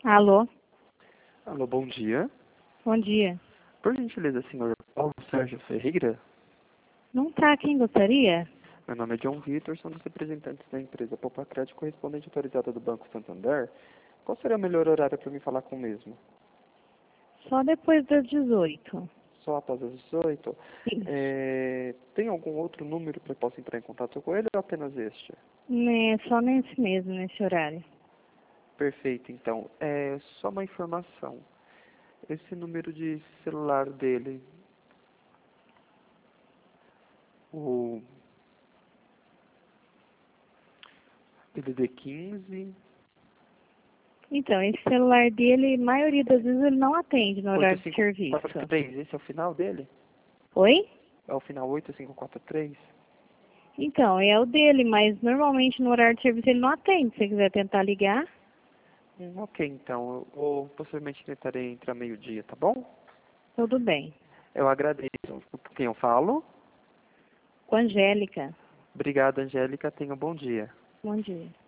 Alô, Alô, bom dia. bom dia. Por gentileza, senhor Paulo Sérgio Ferreira? Não tá quem gostaria? Meu nome é John Vitor, sou um dos representantes da empresa Poupa Crédito, correspondente autorizada do Banco Santander. Qual seria o melhor horário para me falar com o mesmo? Só depois das 18. Só após as 18? Isso. Tem algum outro número para eu possa entrar em contato com ele ou apenas este? Né, só nesse mesmo, nesse horário. Perfeito, então. Só uma informação. Esse número de celular dele, o DDD 15 Então, esse celular dele, a maioria das vezes ele não atende no horário de serviço. 8543, esse é o final dele? Oi? É o final 8543? Então, é o dele, mas normalmente no horário de serviço ele não atende. Se você quiser tentar ligar, Ok, então. Eu possivelmente tentarei entrar meio-dia, tá bom? tudo bem. Eu agradeço. Com quem eu falo? Com a Angélica. Obrigado, Angélica. Tenha um bom dia. Bom dia.